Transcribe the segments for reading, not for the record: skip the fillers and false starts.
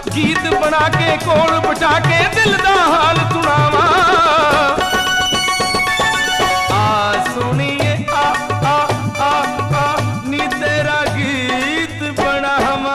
गीत बना के कोल बिठा के दिल दा हाल सुनावा। आ सुनिए आ आ आ आ नी तेरा गीत बनावा।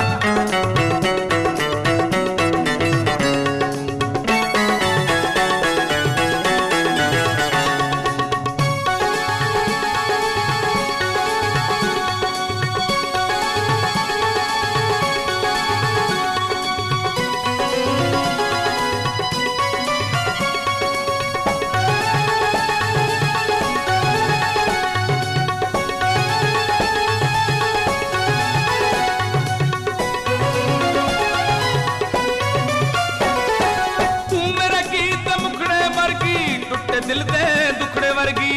दिल दे दुखड़े वर्गी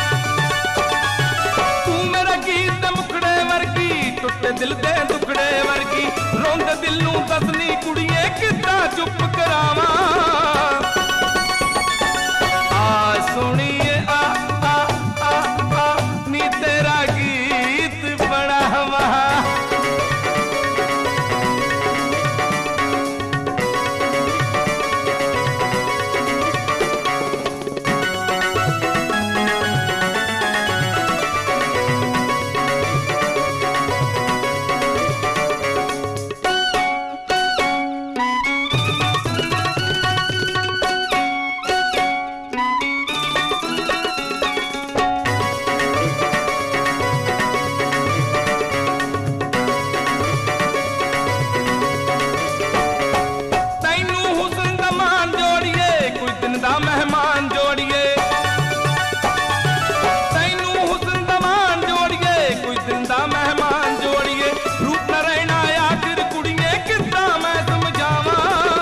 तू मेरा गीत मुखड़े वर्गी टुटे दिल दे दुखड़े वर्गी रोंद दिल नू दसनी कुड़िए कितना चुप करावा। आ सुनिए आ आ आ आ नी तेरा गीत बनावा। मेहमान जोड़िए तैनू हुस्न दा मान जोड़िए कोई दिन दा मेहमान जोड़िए रूप न रहना आखिर कुड़िए कितना मैं समझावा।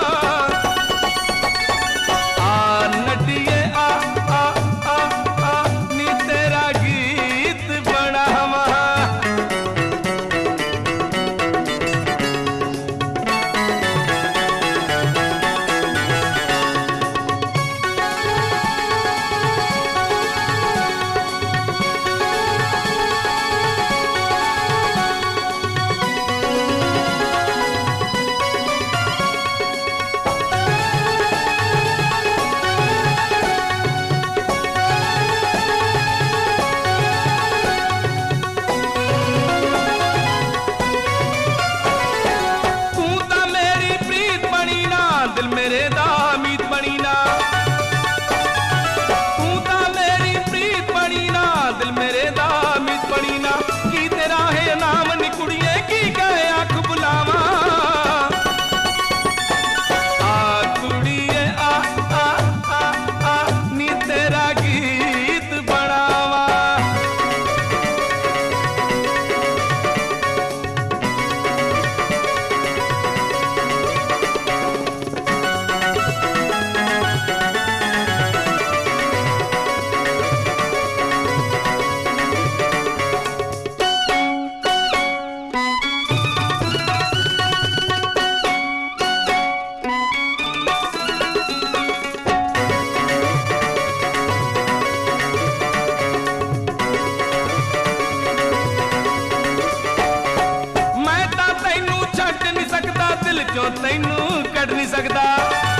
आ नटिए आ आ आ आ नी तेरा गीत बनावा। दिल मेरे दा मीत बनी ना तू ता मेरी प्रीत बनी ना दिल मेरे दा मीत बनी ना की तेरा है नाम नी कुड़िए की कहे आँख बुलावा। आ कुड़िए आ आ आ आ नी तेरा गीत बनावा। दिल चो तैनू कट नहीं सकता।